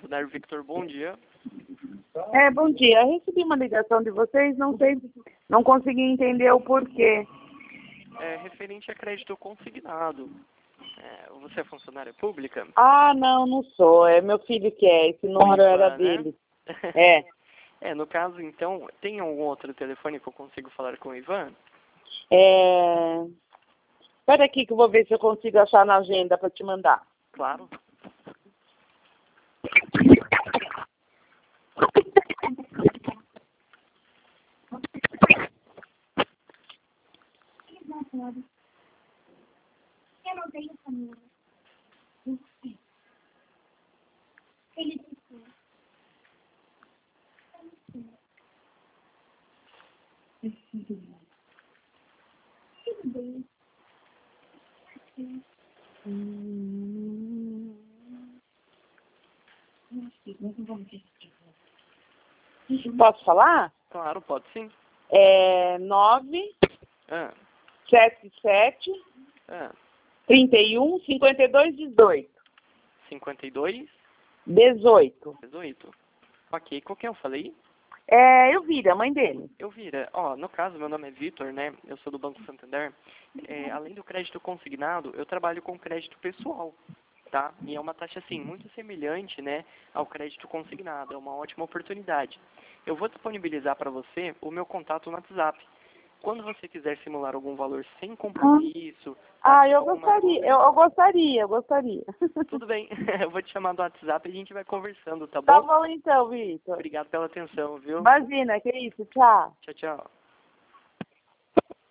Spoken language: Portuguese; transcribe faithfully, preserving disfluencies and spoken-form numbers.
Santander, Victor, bom dia. É, bom dia. Eu recebi uma ligação de vocês, não sei, não consegui entender o porquê. É referente a crédito consignado. É, você é funcionária pública? Ah, não, não sou. É meu filho que é. Esse número Ivan, era né? dele. É. É, no caso, então, tem algum outro telefone que eu consigo falar com o Ivan? É... Espera aqui que eu vou ver se eu consigo achar na agenda para te mandar. Claro. Eu não tenho família. Ele disse. Tudo bem. Hum... Posso falar? Claro, pode sim. É nove Ah, sete sete ah, trinta e um cinquenta e dois dezoito. cinquenta e dois, dezoito. dezoito. Ok, qual que eu falei? É, eu vi, a mãe dele. Eu vira. Ó, no caso, meu nome é Vitor, né? Eu sou do Banco Santander. É, além do crédito consignado, eu trabalho com crédito pessoal, tá? E é uma taxa, assim, muito semelhante, né, ao crédito consignado. É uma ótima oportunidade. Eu vou disponibilizar para você o meu contato no WhatsApp. Quando você quiser simular algum valor sem compromisso... Ah, tá, eu tipo alguma gostaria, coisa, eu, eu gostaria, eu gostaria. tudo bem. Eu vou te chamar no WhatsApp e a gente vai conversando, tá bom? Tá bom então, Vitor. Obrigado pela atenção, viu? Imagina, que isso, tchau. Tchau, tchau.